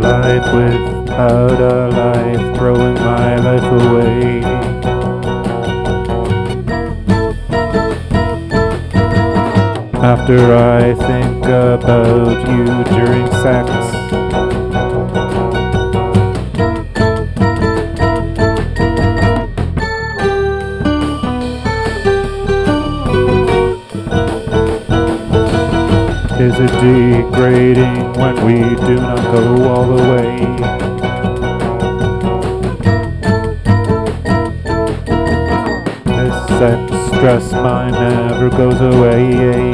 life without a life, throwing my life away. After I think about you during sex, is it degrading when we do not go all the way? This sex stress mine never goes away.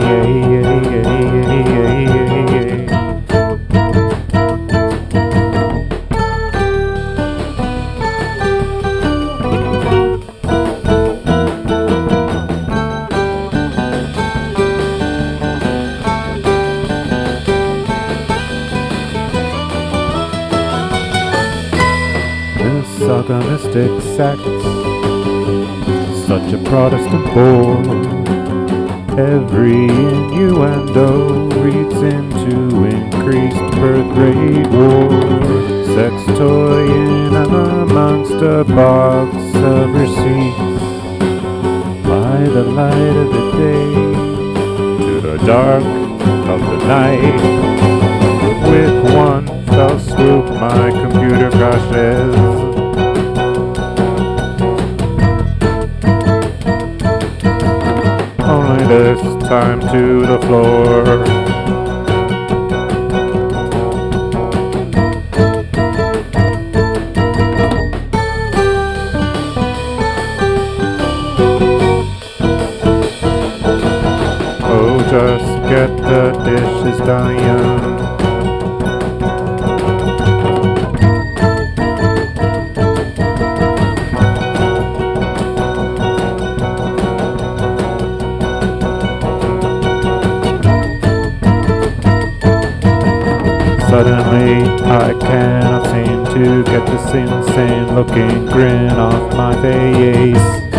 Misogynistic sex, such a Protestant bore. Every innuendo reads into increased birth rate war. Sex toy in amongst a box of receipts. By the light of the day to the dark of the night. With one fell swoop my computer crashes. Only this time to the floor. Oh, just get the dishes done. Suddenly I cannot seem to get this insane looking grin off my face.